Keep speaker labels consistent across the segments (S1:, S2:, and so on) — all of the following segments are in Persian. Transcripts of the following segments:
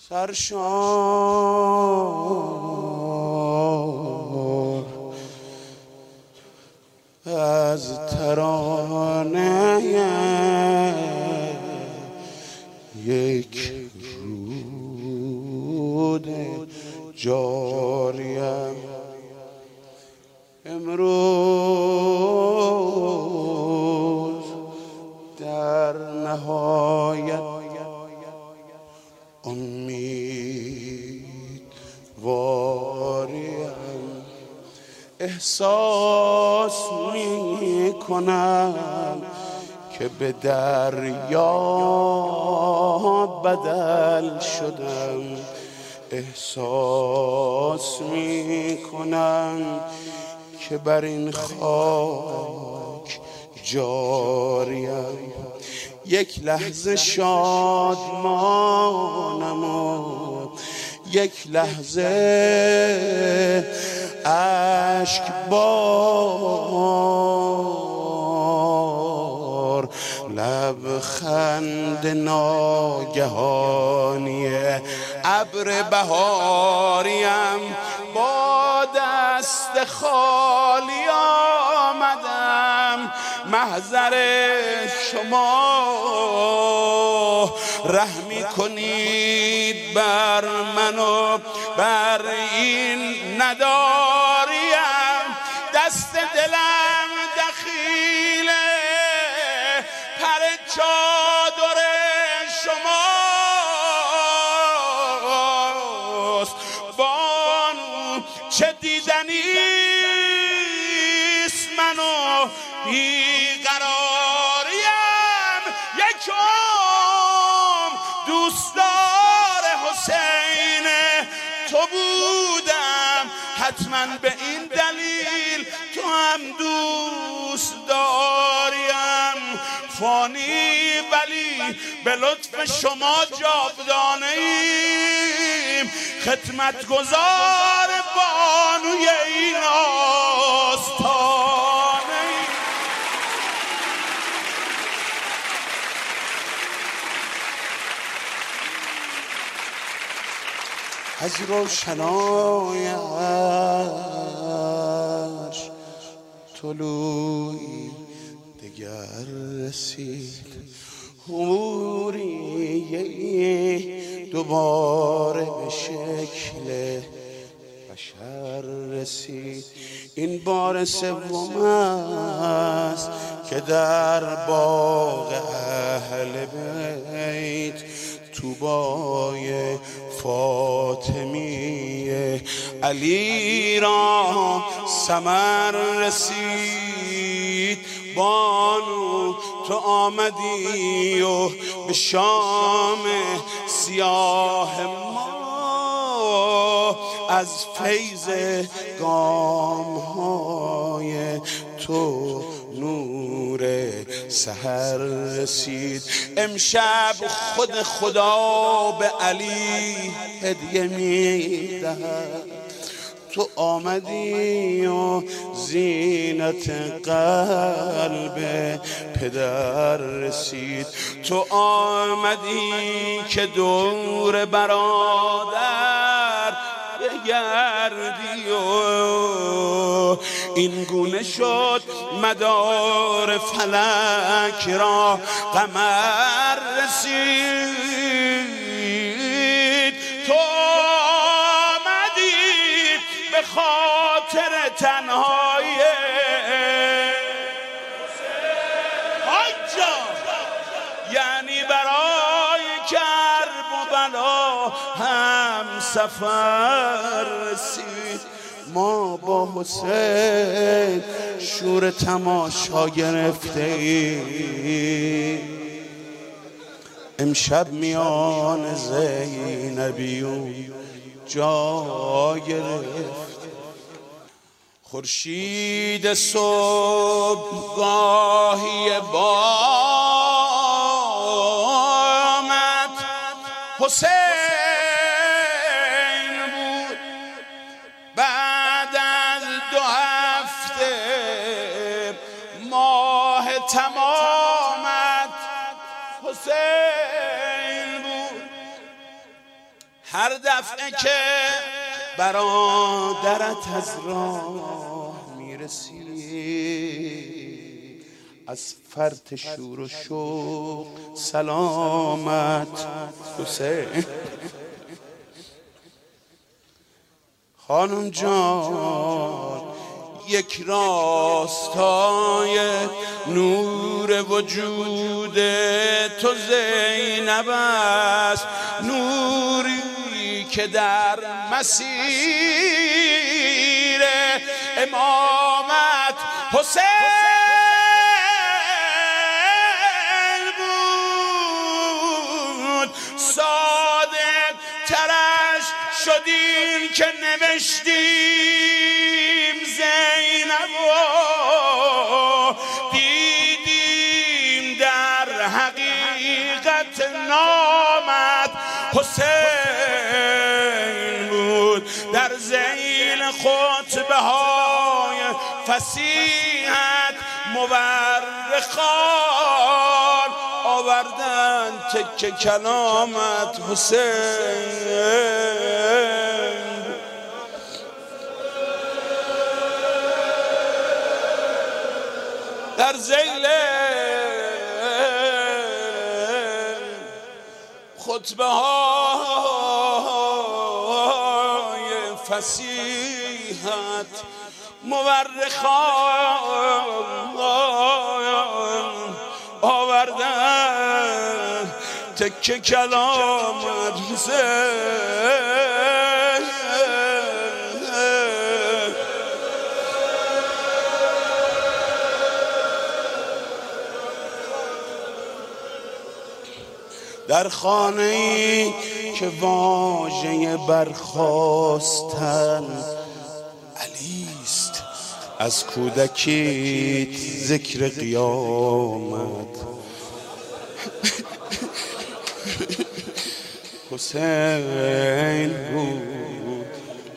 S1: سرشار از ترانه یک رود جاریم امروز در نهایت امیدواریم. احساس می کنم که به دریا بدل شدم. احساس می کنم که بر این خاک جاریم. یک لحظه شادمانم و یک لحظه اشکبار. لبخند ناگهانی ابر بهاریم. با دست خالی آمدم محضر شما. رحمی کنید بر من و بر این نداریم. دست دلم دخیله پر چادر شماست. بانو چه دیدنیست منو بیقراریم. یک دوستدار حسین تو بودم، حتما به این دلیل تو هم دوست داریم. فانی ولی به لطف شما جاودانه ایم. خدمتگزار بانوی این آستانه ایم. از روشنایش طلوعی دگر رسید. حوری دوباره به شکل بشر رسید. این بار سوم است که در باغ اهل بیت طوبای فاطمی علی را ثمر رسید. بانو تو آمدی و به شام سیاه ما از فیض گام‌های تو نور سحر رسید. امشب خود خدا به علی هدیه می‌دهد. تو آمدی و زینت قلب پدر رسید. تو آمدی که دور برادر بگردی و این گونه شد مدار فلک را قمر رسید. تو به خاطر تنهایی حجا، یعنی برای کرب و بلا هم سفر رسید. ما با حسین شور تماشا گرفته ایم. امشب میان زینبیون جا گرفت. خورشید صبحگاهی بامت حسین بود. بعد از 2 هفته ماه تمامت حسین بود. هر دفعه که برادرت از راه میرسی از فرط شور و شوق سلامت حسین. خانم جان یک راستای نور وجود تو زینب است، نوری که در مسیر امامت حسین بود. صادق ترش شدیم که نوشتیم زینب و دیدیم در حقیقت نامت حسین بود. در ذیل خطبه های فصیحت مورخان آوردن تکه کلامت حسین. در ذیل خطبه های فصیحت مورخان آوردن تکه کلامت حسین. در خانه‌ای که واژه برخاستن علیست، از کودکیت ذکر قیامت حسین بود.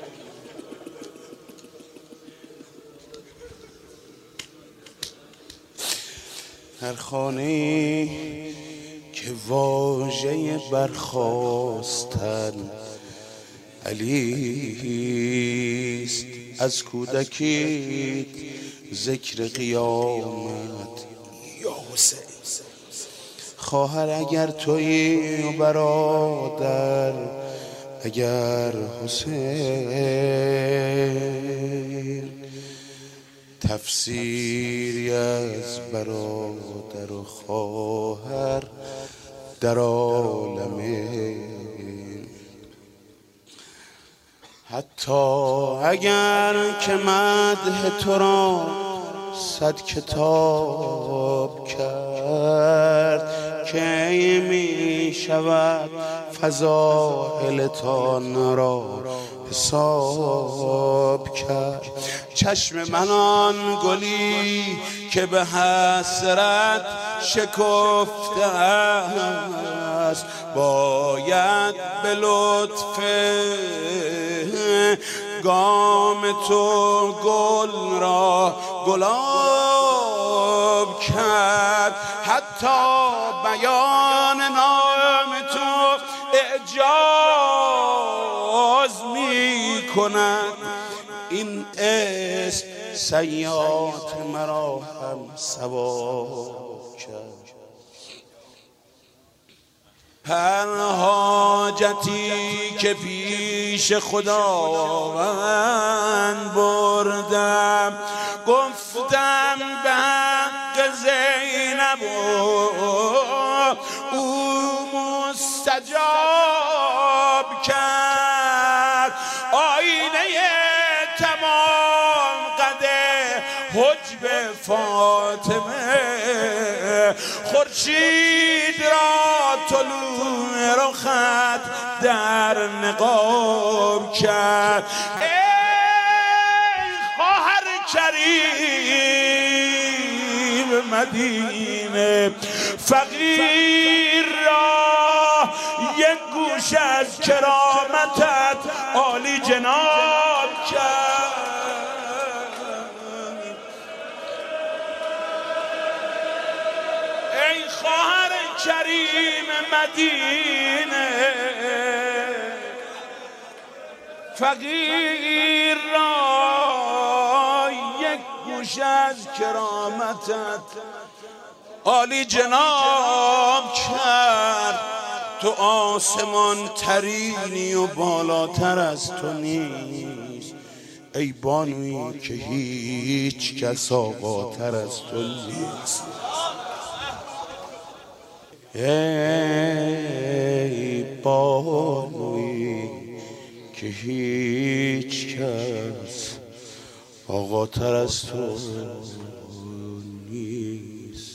S1: در خانه‌ای که واژه برخاستن علیست، از کودکیت ذکر قیامت یا حسین. خواهر اگر تویی و برادر اگر حسین، تفسیری از برادر و خواهر در عالم حتی اگر که مدح تو را 100 کتاب کرد، که می شود فضائلتان را حساب کرد. چشم من آن گلی که به حسرت شکفته است، باید به لطف گام تو گل را گلاب کرد. حتی بیان نام تو اعجاز می کند، این اسم سیئات مرا هم ثواب کرد. هر حاجتی که پیش خداوند بردم، گفتم به حق زینب او مستجاب کرد. آینه تمام قده حجب فاطمه، خورشید را طلوع رخت در نقاب کرد. ای خواهر کریم مدینه، فقیر را یک گوش از کرامتت عالی جناب کرد. ای خواهر کریم مدینه، فقیر را یک گوشه از کرامتت عالی جناب کرد. تو آسمان ترینی و بالاتر از تو نیست، ای بانویی که هیچ کس آقاتر از تو نیست. ای بانویی که هیچ کس آقاتر از تو نیست.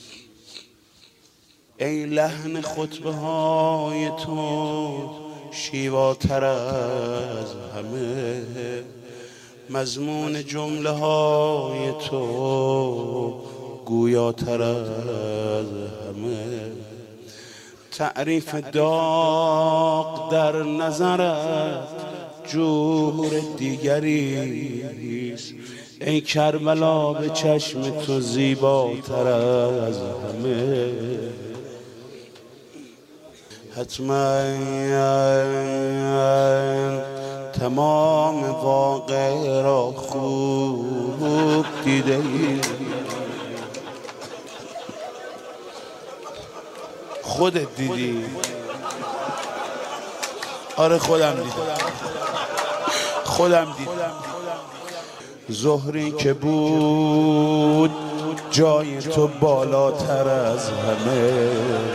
S1: ای لحن خطبه های تو شیواتر از همه، مضمون جمله های تو گویاتر از همه. تعریف داغ در نظرت جور دیگریست، ای کربلا به چشم تو زیباتر از همه. حتما تمام واقع را خوب دیده ای، خودت دیدی؟ آره خودم دیدم. زهری که بود جای تو بالاتر از همه،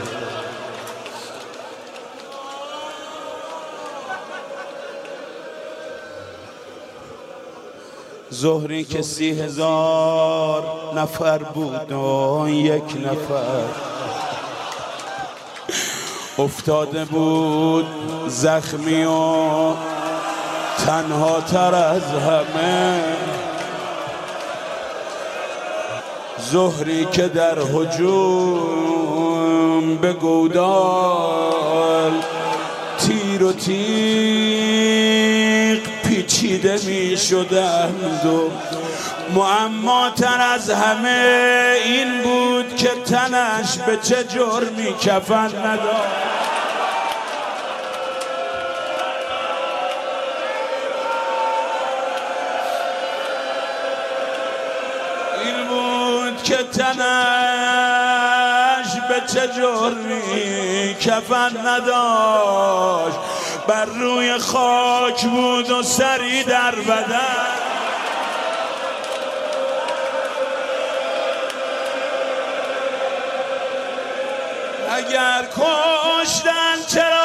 S1: زهری که 30,000 نفر بود و یک نفر افتاده بود زخمی و تنها تر از همه. زهری که در هجوم به گودال تیر و تیغ پیچیده می شدند و معماتر از همه این بود که تنش به چه جرمی کفن نداشت. که تنش به چه جرمی کفن نداشت، بر روی خاک بود و سری در بدن. اگر کشتن چرا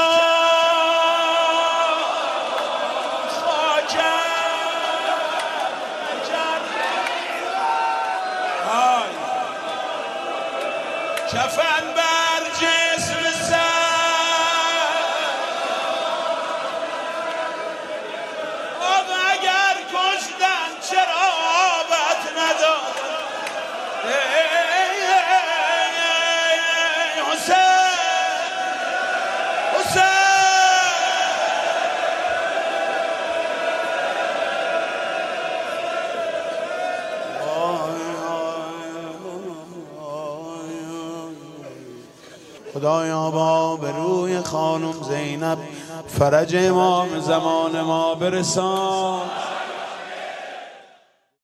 S1: کفن بر جسم سر، آقا اگر کشتن چرا آبت نداد. حسین خدایا با به روی خانم زینب فرج امام زمان ما برسان.